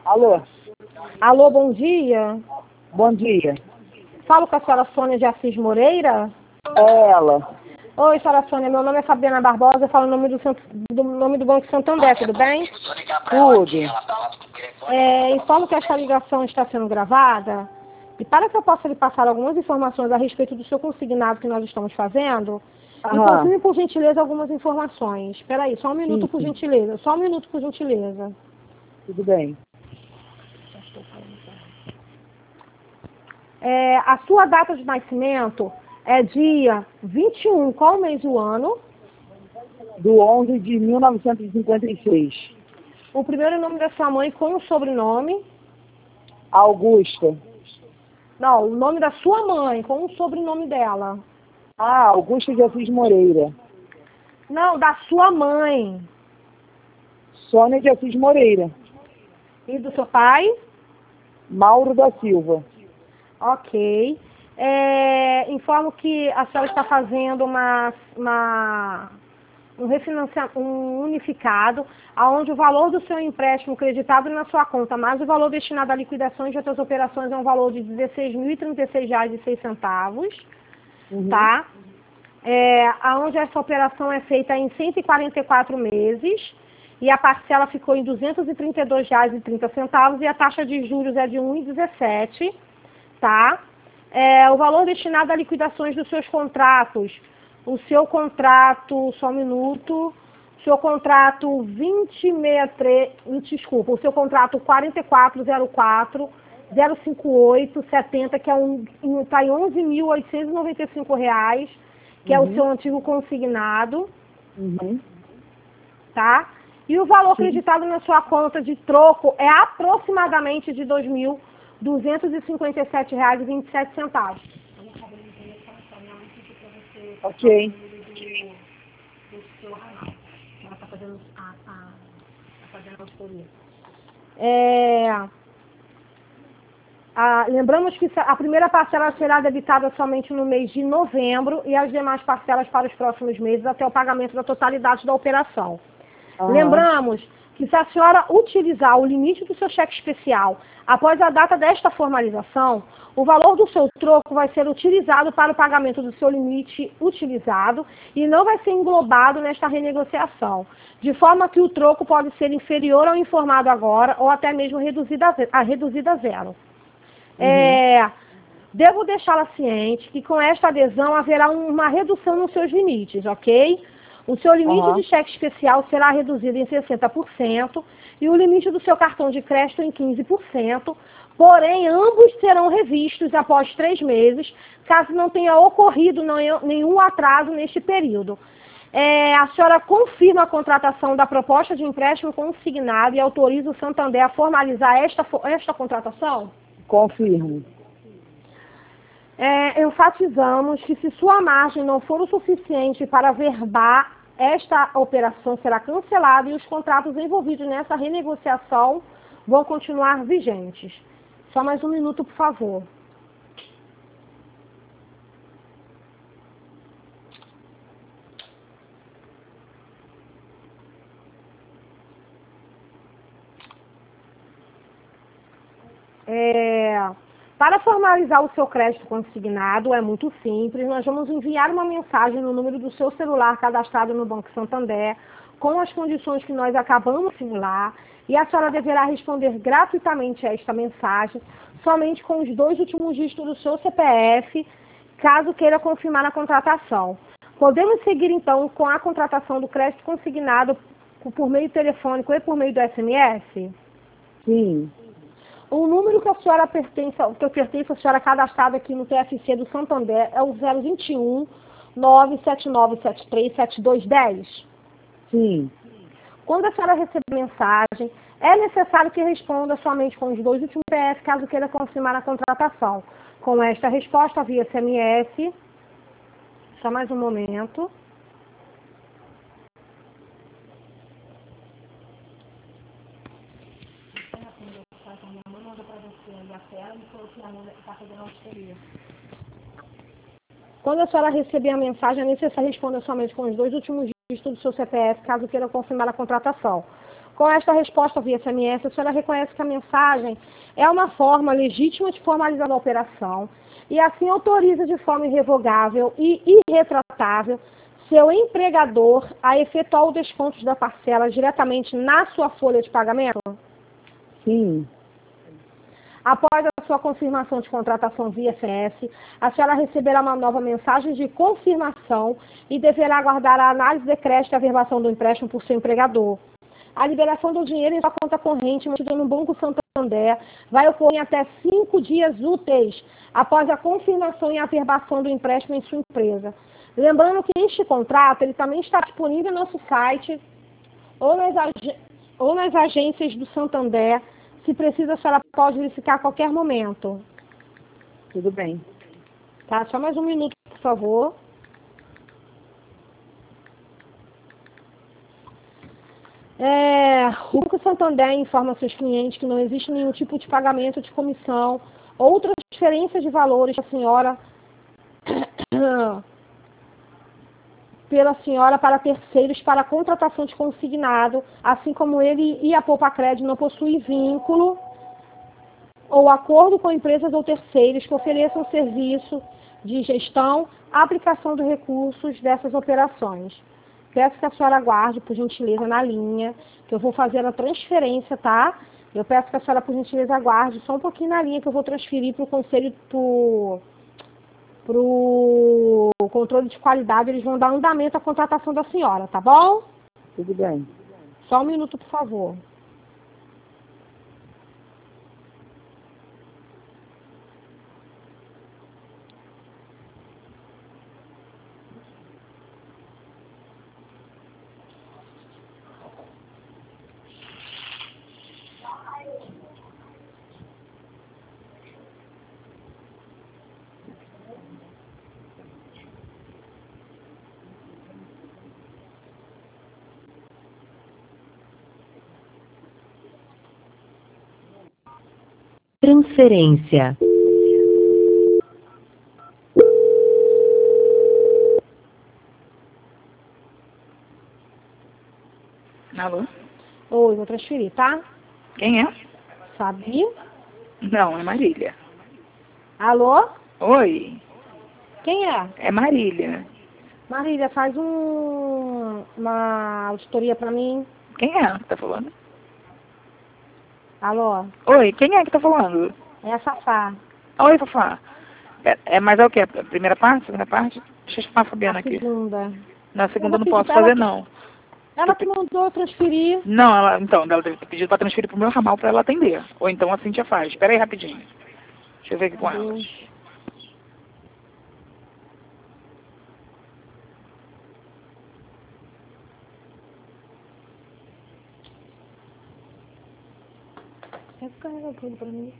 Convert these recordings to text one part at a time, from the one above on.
Alô? Alô, bom dia. Bom dia. Falo com a senhora Sônia de Assis Moreira. É ela. Oi, senhora Sônia, meu nome é Fabiana Barbosa, eu falo em nome do Banco Santander, tudo bem? Tudo. Informo que esta ligação está sendo gravada e para que eu possa lhe passar algumas informações a respeito do seu consignado que nós estamos fazendo, me confirme, por gentileza, algumas informações. Espera aí, só um minuto, por gentileza. Só um minuto, por gentileza. Tudo bem. A sua data de nascimento é dia 21, qual mês do ano? Do 11 de 1956. O primeiro nome da sua mãe com o sobrenome? Augusta. Não, o nome da sua mãe com o sobrenome dela. Augusta de Assis Moreira. Não, da sua mãe. Sônia de Assis Moreira. E do seu pai? Mauro da Silva. Ok. Informo que a senhora está fazendo um unificado, onde o valor do seu empréstimo creditado na sua conta, mais o valor destinado à liquidação de outras operações é um valor de R$ 16.036,06, tá? Onde essa operação é feita em 144 meses e a parcela ficou em R$ 232,30 e a taxa de juros é de 1,17, tá? O valor destinado a liquidações dos seus contratos, o seu contrato, só um minuto, o seu contrato 4404 058 70, que está em R$ 11.895, que é o seu antigo consignado, tá? E o valor acreditado na sua conta de troco é aproximadamente de R$ 2.257,27. Ok. Lembramos que a primeira parcela será debitada somente no mês de novembro e as demais parcelas para os próximos meses até o pagamento da totalidade da operação. Lembramos que se a senhora utilizar o limite do seu cheque especial após a data desta formalização, o valor do seu troco vai ser utilizado para o pagamento do seu limite utilizado e não vai ser englobado nesta renegociação, de forma que o troco pode ser inferior ao informado agora ou até mesmo reduzido a zero. Devo deixá-la ciente que com esta adesão haverá uma redução nos seus limites, ok? O seu limite de cheque especial será reduzido em 60% e o limite do seu cartão de crédito em 15%, porém ambos serão revistos após 3 meses, caso não tenha ocorrido nenhum atraso neste período. A senhora confirma a contratação da proposta de empréstimo consignado e autoriza o Santander a formalizar esta contratação? Confirmo. Enfatizamos que se sua margem não for o suficiente para verbar, esta operação será cancelada e os contratos envolvidos nessa renegociação vão continuar vigentes. Só mais um minuto, por favor. Para formalizar o seu crédito consignado, é muito simples. Nós vamos enviar uma mensagem no número do seu celular cadastrado no Banco Santander, com as condições que nós acabamos de simular, e a senhora deverá responder gratuitamente a esta mensagem, somente com os 2 últimos dígitos do seu CPF, caso queira confirmar a contratação. Podemos seguir, então, com a contratação do crédito consignado por meio telefônico e por meio do SMS? Sim. O número que a senhora pertence, a senhora cadastrada aqui no TFC do Santander é o 021 97973 7210. Sim. Quando a senhora receber mensagem, é necessário que responda somente com os 2 últimos CPF, caso queira confirmar a contratação. Com esta resposta via SMS, só mais um momento. Quando a senhora receber a mensagem, é necessário responder somente com os 2 últimos dígitos do seu CPF, caso queira confirmar a contratação. Com esta resposta via SMS, a senhora reconhece que a mensagem é uma forma legítima de formalizar a operação e assim autoriza de forma irrevogável e irretratável seu empregador a efetuar o desconto da parcela diretamente na sua folha de pagamento? Sim. Após a sua confirmação de contratação via SMS, a senhora receberá uma nova mensagem de confirmação e deverá aguardar a análise de crédito e averbação do empréstimo por seu empregador. A liberação do dinheiro em sua conta corrente mantida no Banco Santander vai ocorrer em até 5 dias úteis após a confirmação e averbação do empréstimo em sua empresa. Lembrando que este contrato ele também está disponível no nosso site ou nas agências do Santander. Se precisa, a senhora pode verificar a qualquer momento. Tudo bem. Tá? Só mais um minuto, por favor. O Banco Santander informa seus clientes que não existe nenhum tipo de pagamento de comissão ou transferência de valores da senhora pela senhora para terceiros para contratação de consignado, assim como ele e a Poupa Crédito não possuem vínculo ou acordo com empresas ou terceiros que ofereçam serviço de gestão, aplicação de recursos dessas operações. Peço que a senhora aguarde, por gentileza, na linha, que eu vou fazer a transferência, tá? Eu peço que a senhora, por gentileza, aguarde só um pouquinho na linha, que eu vou transferir para o conselho, para o controle de qualidade. Eles vão dar andamento à contratação da senhora, tá bom? Tudo bem. Só um minuto, por favor. Transferência. Alô? Oi, vou transferir, tá? Quem é? Sabe? Não, é Marília. Alô? Oi, Quem é? é Marília. Marília, faz uma auditoria pra mim. Quem é que tá falando? Alô? Oi, quem é que tá falando? É a Safá. Oi, Fafá. Mas é o quê? A primeira parte? Segunda parte? Deixa eu chamar a Fabiana A aqui. segunda. Na Eu segunda vou eu não pedir posso pra ela fazer, que- não. Ela que mandou eu transferir. Não, ela deve ter pedido pra transferir pro meu ramal pra ela atender. Ou então a Cintia faz. Espera aí rapidinho. Deixa eu ver aqui com Meu ela. Deus. Carrega tudo pra mim.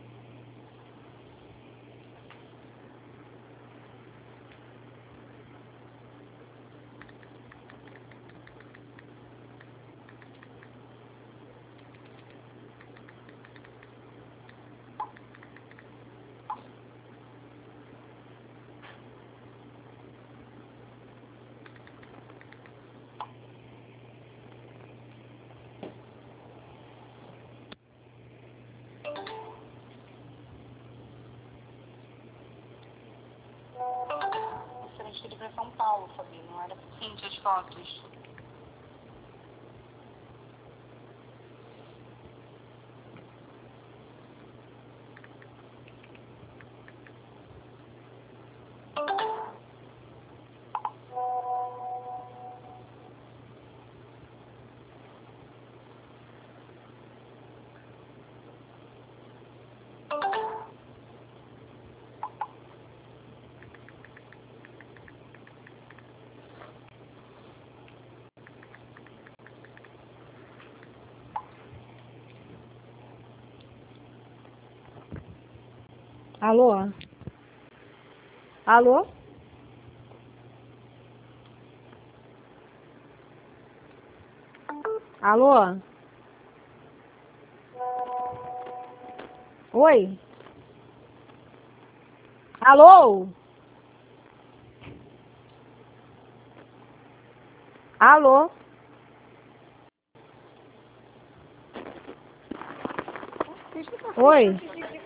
Transferi para São Paulo, Fabi, não era Cintia as fotos. Alô? Alô? Alô? Oi? Alô? Alô? Oi,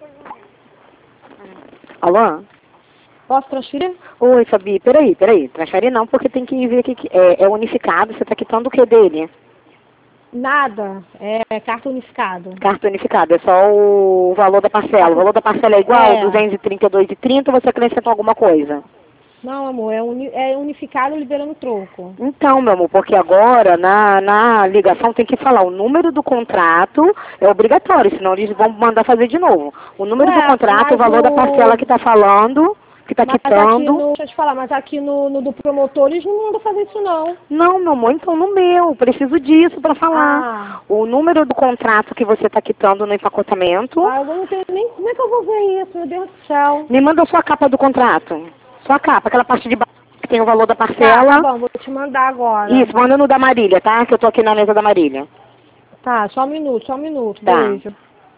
Alô? posso transferir? Oi, Fabi, peraí. Transfere não, porque tem que ver aqui que é unificado, você tá quitando o que dele? Nada, é carta unificado. Carta unificada, é só o valor da parcela. O valor da parcela é igual, É. 232,30, ou você acrescentou alguma coisa? Não, amor, é unificado liberando troco. Então, meu amor, porque agora na ligação tem que falar o número do contrato, é obrigatório, senão eles vão mandar fazer de novo. O número do Ué, contrato, o mas valor da parcela que tá falando, que tá Mas aqui quitando. no. Deixa eu te falar, mas aqui no do promotor eles não mandam fazer isso não. Não, meu amor, então no meu, preciso disso para falar. Ah. O número do contrato que você está quitando no empacotamento. Eu não tenho nem. Como é que eu vou ver isso, meu Deus do céu? Me manda a sua capa do contrato. Sua capa, aquela parte de baixo que tem o valor da Tá parcela. bom, vou te mandar agora. Isso, manda no da Marília, tá? Que eu tô aqui na mesa da Marília. Tá, só um minuto, Tá. beijo.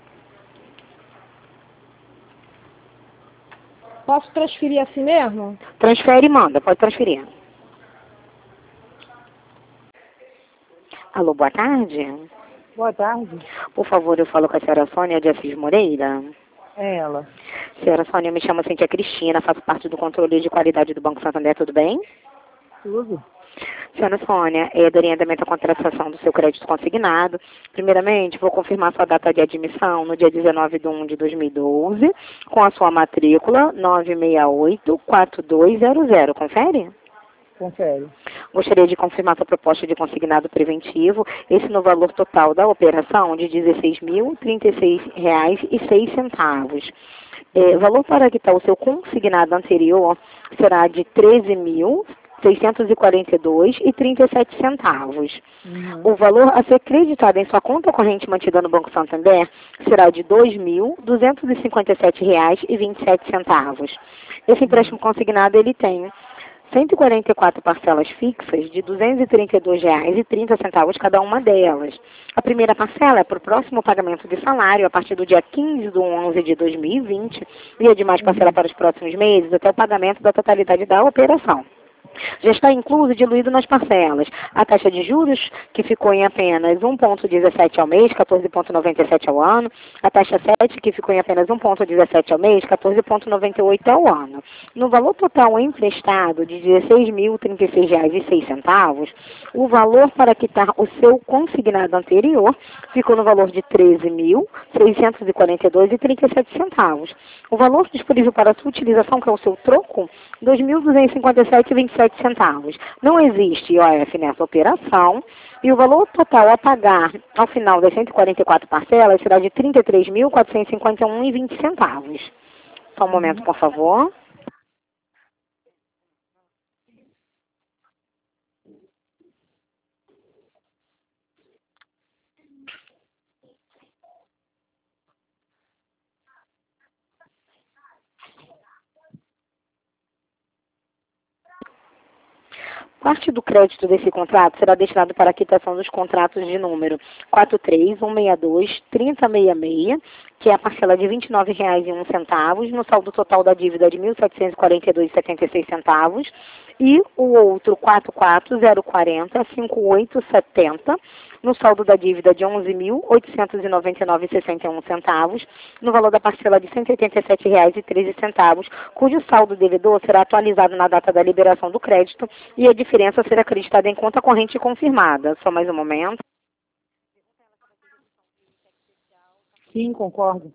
Posso transferir assim mesmo? Transfere e manda, pode transferir. Alô, boa tarde. Boa tarde. Por favor, eu falo com a senhora Sônia de Assis Moreira. É ela. Senhora Sônia, eu me chamo Cintia Cristina, faço parte do controle de qualidade do Banco Santander, tudo bem? Tudo? Senhora Sônia, é do orientamento à contratação do seu crédito consignado. Primeiramente, vou confirmar sua data de admissão no dia 19/1 de 2012, com a sua matrícula 968-4200. Confere? Confere. Gostaria de confirmar sua proposta de consignado preventivo, esse no valor total da operação de R$ 16.036,06. Valor para quitar o seu consignado anterior será de R$ 13.642,37. O valor a ser creditado em sua conta corrente mantida no Banco Santander será de R$ 2.257,27. Esse empréstimo consignado ele tem 144 parcelas fixas de R$ 232,30 cada uma delas. A primeira parcela é para o próximo pagamento de salário a partir do dia 15/11 de 2020 e a demais parcela para os próximos meses até o pagamento da totalidade da operação. Já está incluso e diluído nas parcelas a taxa de juros, que ficou em apenas 1,17 ao mês, 14,97 ao ano, a taxa 7, que ficou em apenas 1,17 ao mês, 14,98 ao ano. No valor total emprestado de R$ 16.036,06, o valor para quitar o seu consignado anterior ficou no valor de R$ 13.642,37. O valor disponível para sua utilização, que é o seu troco, R$ 2.257,27. Não existe IOF nessa operação e o valor total a pagar ao final das 144 parcelas será de R$ 33.451,20. Só um momento, por favor. Parte do crédito desse contrato será destinado para a quitação dos contratos de número 43162-3066, que é a parcela de R$ 29,01, no saldo total da dívida de R$ 1.742,76, e o outro 44040-5870, no saldo da dívida de R$ 11.899,61, no valor da parcela de R$ 187,13, cujo saldo devedor será atualizado na data da liberação do crédito e a diferença será acreditada em conta corrente confirmada. Só mais um momento. Sim, concordo.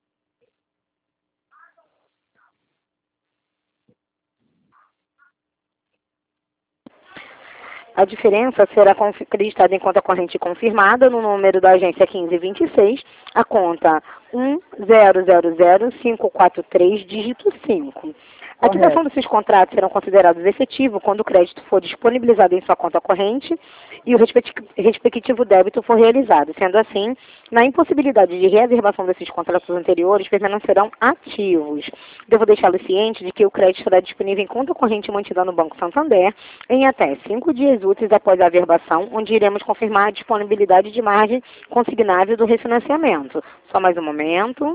A diferença será acreditada em conta corrente confirmada no número da agência 1526, a conta 1000543, dígito 5. A quitação desses contratos serão considerados efetivos quando o crédito for disponibilizado em sua conta corrente e o respectivo débito for realizado. Sendo assim, na impossibilidade de reaverbação desses contratos anteriores, permanecerão ativos. Devo deixá-lo ciente de que o crédito será disponível em conta corrente mantida no Banco Santander em até 5 dias úteis após a averbação, onde iremos confirmar a disponibilidade de margem consignável do refinanciamento. Só mais um momento.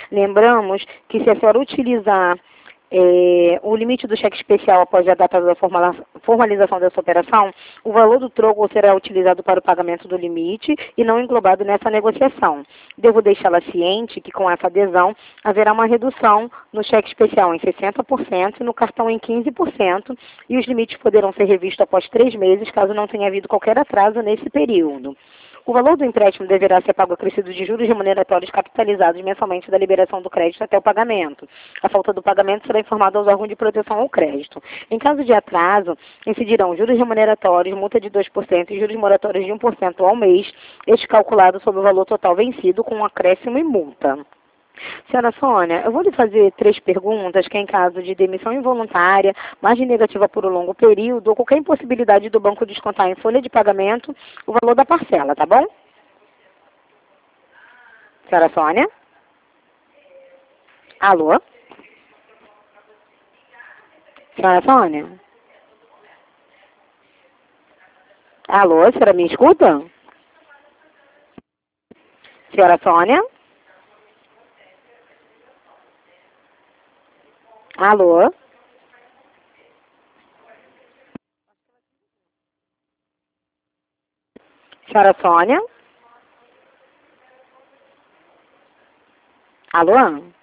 Lembramos que se a senhora utilizar o limite do cheque especial após a data da formalização dessa operação, o valor do troco será utilizado para o pagamento do limite e não englobado nessa negociação. Devo deixá-la ciente que com essa adesão haverá uma redução no cheque especial em 60% e no cartão em 15%, e os limites poderão ser revistos após 3 meses, caso não tenha havido qualquer atraso nesse período. O valor do empréstimo deverá ser pago acrescido de juros remuneratórios capitalizados mensalmente da liberação do crédito até o pagamento. A falta do pagamento será informada aos órgãos de proteção ao crédito. Em caso de atraso, incidirão juros remuneratórios, multa de 2% e juros moratórios de 1% ao mês, este calculado sobre o valor total vencido com acréscimo e multa. Senhora Sônia, eu vou lhe fazer 3 perguntas que, em caso de demissão involuntária, margem negativa por um longo período ou qualquer impossibilidade do banco descontar em folha de pagamento o valor da parcela, tá bom? Senhora Sônia? Alô? Senhora Sônia? Alô, a senhora me escuta? Senhora Sônia? Alô? Senhora Sônia? Alô?